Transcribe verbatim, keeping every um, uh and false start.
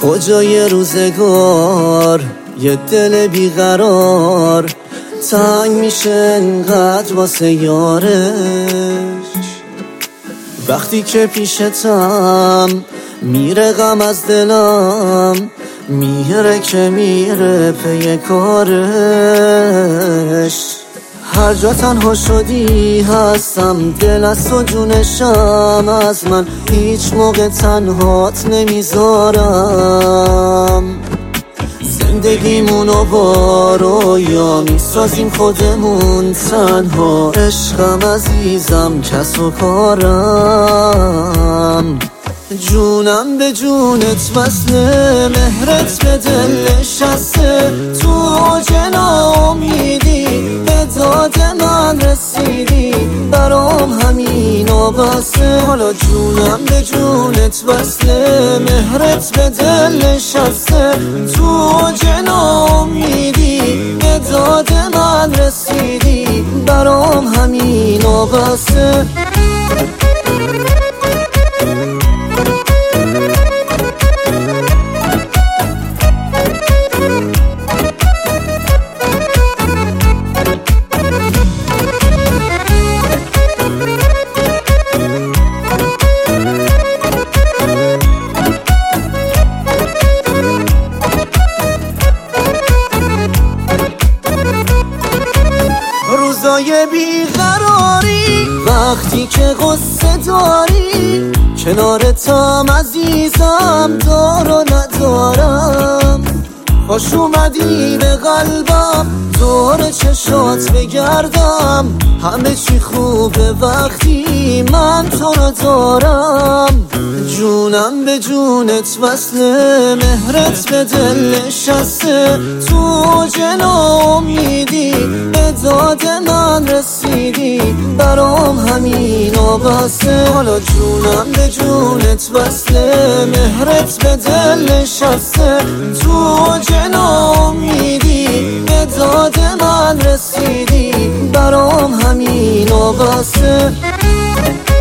کجای روزگار یه دل بیقرار تنگ میشه انقدر واسه یارش، وقتی که پیشتم میره غم از دلم، میره که میره پی کارش. هر جا تنها شدی هستم، دل از تو جونشم، از من هیچ موقع تنهات نمیذارم. زندگیمونو با رویا میسازیم خودمون تنها، عشقم عزیزم کس و کارم. جونم به جونت وصله، مهرت به دل نشسته، تو جنا امیدی به داد من رسیدی، برام همین و بسه. حالا جونم به جونت وصله، مهرت به دل نشسته، تو جنا امیدی به داد من رسیدی، برام همین و بسه. روزای بیقراری وقتی که غصه داری، کنارتم عزیزم دار و ندارم. خوش اومدی به قلبم، دور چشات بگردم، همه چی خوبه وقتی من تو رو دارم. جونم به جونت وصله، مهرت به دل نشسته، تو جنا امیدی به داد من رسیدی، برام همین و بسه. حالا جونم به جونت وصله، مهرت به دل نشسته، تو جنا امیدی به داد من رسیدی، برام همین و بسه.